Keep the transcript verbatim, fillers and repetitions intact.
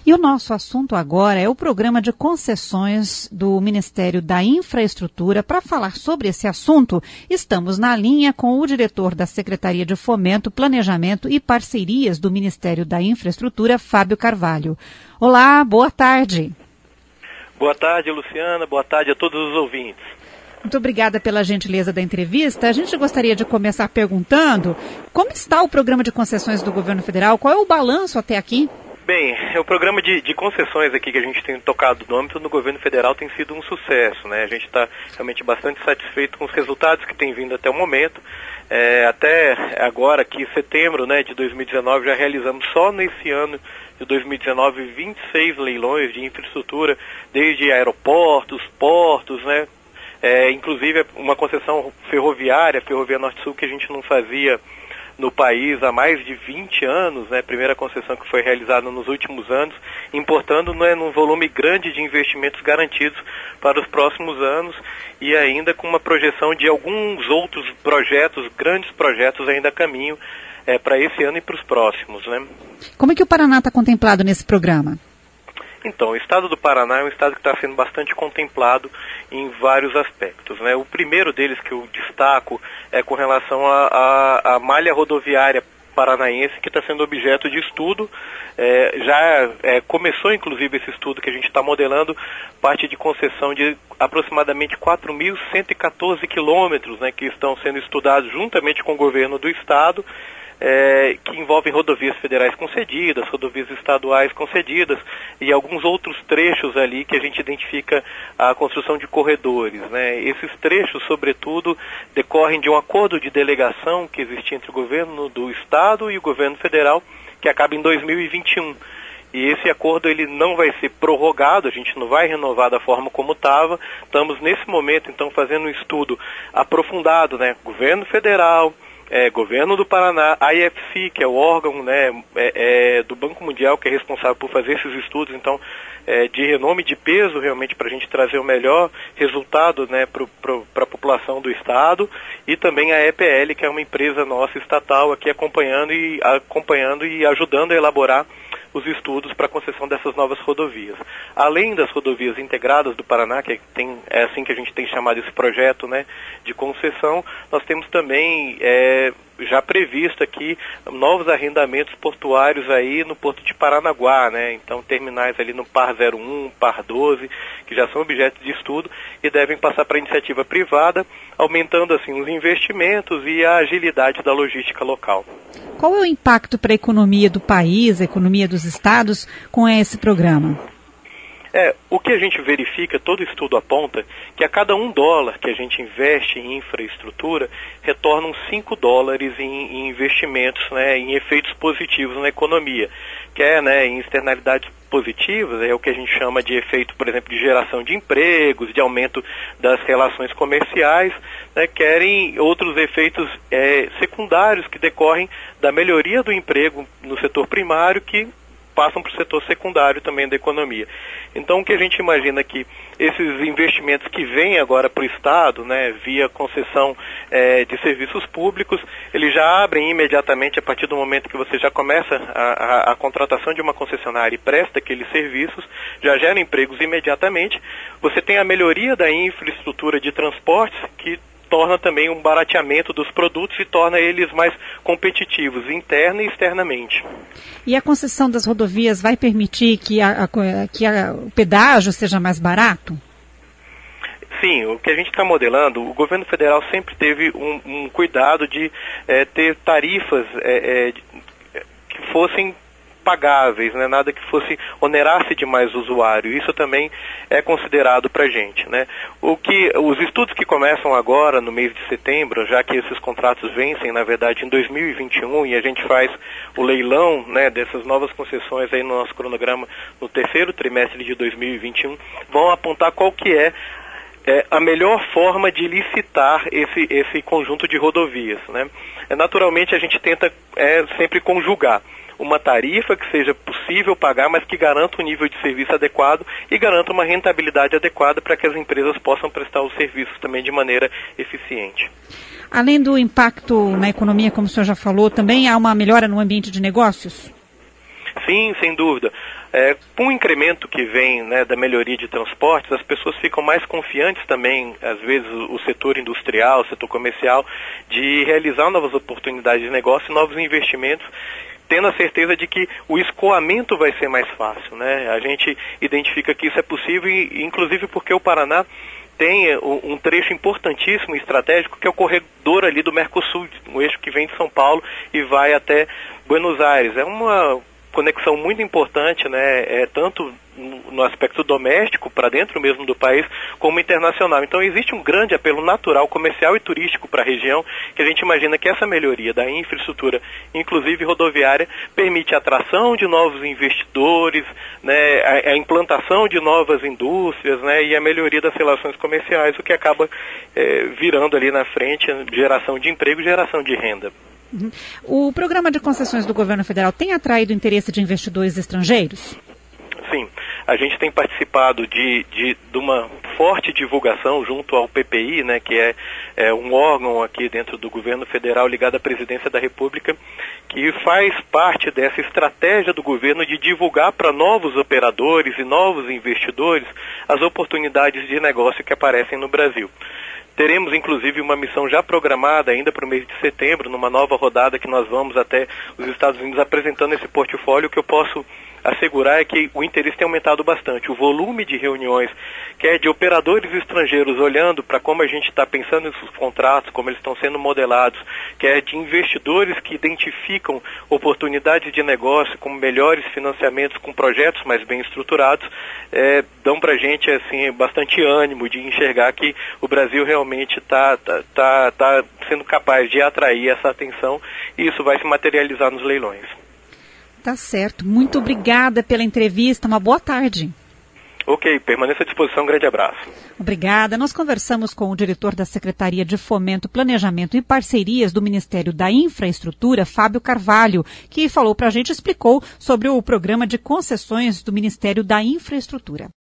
E o nosso assunto agora é o programa de concessões do Ministério da Infraestrutura. Para falar sobre esse assunto, estamos na linha com o diretor da Secretaria de Fomento, Planejamento e Parcerias do Ministério da Infraestrutura, Fábio Carvalho. Olá, boa tarde. Boa tarde, Luciana. Boa tarde a todos os ouvintes. Muito obrigada pela gentileza da entrevista. A gente gostaria de começar perguntando como está o programa de concessões do governo federal, qual é o balanço até aqui? Bem, o programa de, de concessões aqui que a gente tem tocado no âmbito do governo federal tem sido um sucesso, né? A gente está realmente bastante satisfeito com os resultados que tem vindo até o momento. É, até agora, aqui em setembro, né, de dois mil e dezenove, já realizamos só nesse ano de dois mil e dezenove vinte e seis leilões de infraestrutura, desde aeroportos, portos, né? É, inclusive uma concessão ferroviária, Ferrovia Norte-Sul, que a gente não fazia no país há mais de vinte anos, né? Primeira concessão que foi realizada nos últimos anos, importando, né, num volume grande de investimentos garantidos para os próximos anos e ainda com uma projeção de alguns outros projetos, grandes projetos ainda a caminho é, para esse ano e para os próximos, né? Como é que o Paraná está contemplado nesse programa? Então, o estado do Paraná é um estado que está sendo bastante contemplado em vários aspectos, né? O primeiro deles que eu destaco é com relação à malha rodoviária paranaense, que está sendo objeto de estudo. É, já é, começou, inclusive, esse estudo que a gente está modelando, parte de concessão de aproximadamente quatro mil cento e quatorze quilômetros, né, que estão sendo estudados juntamente com o governo do estado, É, que envolvem rodovias federais concedidas, rodovias estaduais concedidas e alguns outros trechos ali que a gente identifica a construção de corredores, né? Esses trechos, sobretudo, decorrem de um acordo de delegação que existe entre o governo do estado e o governo federal, que acaba em dois mil e vinte e um. E esse acordo ele não vai ser prorrogado, a gente não vai renovar da forma como estava. Estamos nesse momento, então, fazendo um estudo aprofundado, né? Governo federal, É, governo do Paraná, a I F C, que é o órgão, né, é, é, do Banco Mundial, que é responsável por fazer esses estudos, então, é, de renome, de peso, realmente, para a gente trazer o melhor resultado, né, para a população do Estado, e também a E P L, que é uma empresa nossa estatal aqui acompanhando e, acompanhando e ajudando a elaborar os estudos para a concessão dessas novas rodovias. Além das rodovias integradas do Paraná, que tem, é assim que a gente tem chamado esse projeto, né, de concessão, nós temos também é, já previsto aqui novos arrendamentos portuários aí no Porto de Paranaguá, né, então terminais ali no Par zero um, Par doze, que já são objeto de estudo e devem passar para a iniciativa privada, aumentando assim os investimentos e a agilidade da logística local. Qual é o impacto para a economia do país, a economia dos estados, com esse programa? É, o que a gente verifica, todo estudo aponta, que a cada um dólar que a gente investe em infraestrutura, retornam cinco dólares em, em investimentos, né, em efeitos positivos na economia, que é, né, em externalidades positivas, é o que a gente chama de efeito, por exemplo, de geração de empregos, de aumento das relações comerciais, né, querem outros efeitos é, secundários que decorrem da melhoria do emprego no setor primário, que passam para o setor secundário também da economia. Então, o que a gente imagina que esses investimentos que vêm agora para o Estado, né, via concessão é, de serviços públicos, eles já abrem imediatamente, a partir do momento que você já começa a, a, a contratação de uma concessionária e presta aqueles serviços, já gera empregos imediatamente. Você tem a melhoria da infraestrutura de transportes, que torna também um barateamento dos produtos e torna eles mais competitivos, interna e externamente. E a concessão das rodovias vai permitir que, a, a, que a, o pedágio seja mais barato? Sim, o que a gente está modelando, o governo federal sempre teve um, um cuidado de é, ter tarifas é, é, que fossem pagáveis, né? Nada que fosse onerasse demais o usuário. Isso também é considerado para a gente, né? O que, os estudos que começam agora, no mês de setembro, já que esses contratos vencem, na verdade, em dois mil e vinte e um, e a gente faz o leilão, né, dessas novas concessões aí no nosso cronograma no terceiro trimestre de dois mil e vinte e um, vão apontar qual que é É a melhor forma de licitar esse, esse conjunto de rodovias, né? É, naturalmente, a gente tenta é, sempre conjugar uma tarifa que seja possível pagar, mas que garanta um nível de serviço adequado e garanta uma rentabilidade adequada para que as empresas possam prestar os serviços também de maneira eficiente. Além do impacto na economia, como o senhor já falou, também há uma melhora no ambiente de negócios? Sim, sem dúvida. É, com o incremento que vem, né, da melhoria de transportes, as pessoas ficam mais confiantes também, às vezes o setor industrial, o setor comercial, de realizar novas oportunidades de negócio e novos investimentos, tendo a certeza de que o escoamento vai ser mais fácil, né? A gente identifica que isso é possível, e, inclusive porque o Paraná tem um trecho importantíssimo e estratégico, que é o corredor ali do Mercosul, um eixo que vem de São Paulo e vai até Buenos Aires. É uma conexão muito importante, né, é, tanto no aspecto doméstico, para dentro mesmo do país, como internacional. Então existe um grande apelo natural, comercial e turístico para a região, que a gente imagina que essa melhoria da infraestrutura, inclusive rodoviária, permite a atração de novos investidores, né, a, a implantação de novas indústrias, né, e a melhoria das relações comerciais, o que acaba é, virando ali na frente geração de emprego e geração de renda. Uhum. O programa de concessões do governo federal tem atraído interesse de investidores estrangeiros? Sim, a gente tem participado de, de, de uma forte divulgação junto ao P P I, né, que é, é um órgão aqui dentro do governo federal ligado à presidência da República, que faz parte dessa estratégia do governo de divulgar para novos operadores e novos investidores as oportunidades de negócio que aparecem no Brasil. Teremos, inclusive, uma missão já programada ainda para o mês de setembro, numa nova rodada que nós vamos até os Estados Unidos apresentando esse portfólio. O que eu posso assegurar é que o interesse tem aumentado bastante. O volume de reuniões, que é de operadores estrangeiros olhando para como a gente está pensando nesses contratos, como eles estão sendo modelados, que é de investidores que identificam oportunidades de negócio com melhores financiamentos, com projetos mais bem estruturados, é, dão para a gente assim, bastante ânimo de enxergar que o Brasil realmente está tá, tá, tá sendo capaz de atrair essa atenção, e isso vai se materializar nos leilões. Tá certo. Muito obrigada pela entrevista. Uma boa tarde. Ok, permaneça à disposição. Um grande abraço. Obrigada. Nós conversamos com o diretor da Secretaria de Fomento, Planejamento e Parcerias do Ministério da Infraestrutura, Fábio Carvalho, que falou para a gente, explicou sobre o programa de concessões do Ministério da Infraestrutura.